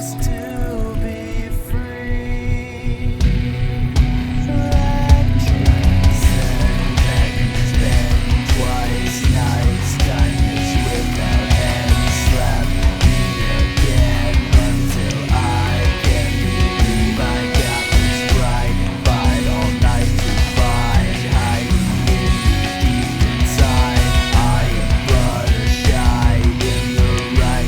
just to be free. Electric spend twice nice kindness without end. Slap me again until I can believe I got this right. Fight all night to find hiding deep inside. I am Fluttershy in the right.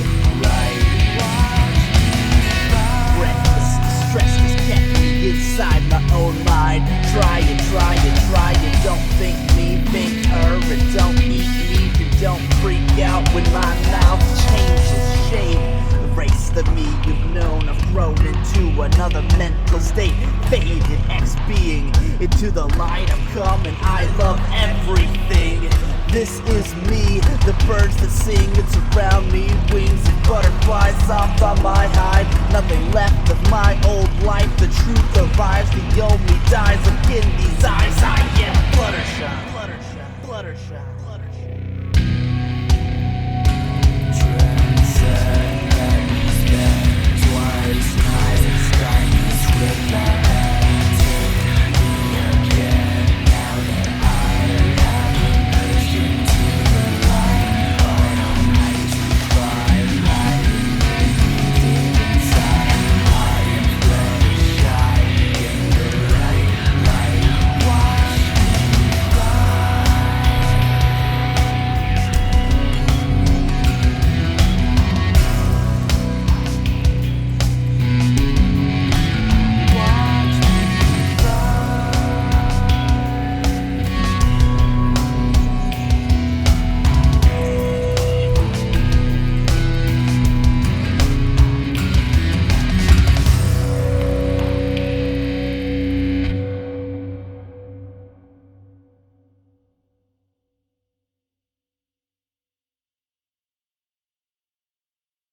Breathless, stress just kept me inside my own mind. Try it, don't think me, think her, and don't eat me, and don't freak out when my mouth changes shape. Erase the me you've known, I've grown into another mental state. Faded X-being into the light I've come, and I love everything. This is me, the birds that sing that surround me, wings and butterflies soft on my hide. Nothing left of my old life, the truth arrives, the old me dies. Look in these eyes, I am Fluttershy.